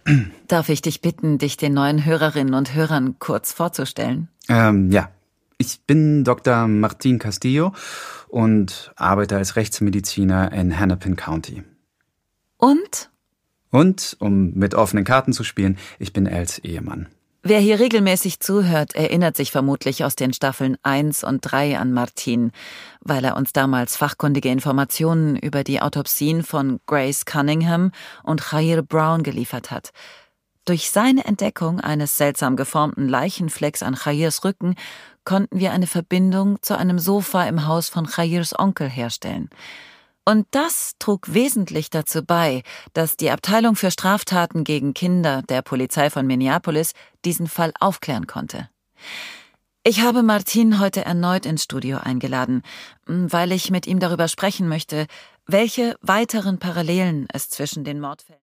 Darf ich dich bitten, dich den neuen Hörerinnen und Hörern kurz vorzustellen? Ja. Ich bin Dr. Martin Castillo und arbeite als Rechtsmediziner in Hennepin County. Und? Und, um mit offenen Karten zu spielen, ich bin Els Ehemann. Wer hier regelmäßig zuhört, erinnert sich vermutlich aus den Staffeln 1 und 3 an Martin, weil er uns damals fachkundige Informationen über die Autopsien von Grace Cunningham und Jair Brown geliefert hat. Durch seine Entdeckung eines seltsam geformten Leichenflecks an Jairs Rücken konnten wir eine Verbindung zu einem Sofa im Haus von Jairs Onkel herstellen. Und das trug wesentlich dazu bei, dass die Abteilung für Straftaten gegen Kinder der Polizei von Minneapolis diesen Fall aufklären konnte. Ich habe Martin heute erneut ins Studio eingeladen, weil ich mit ihm darüber sprechen möchte, welche weiteren Parallelen es zwischen den Mordfällen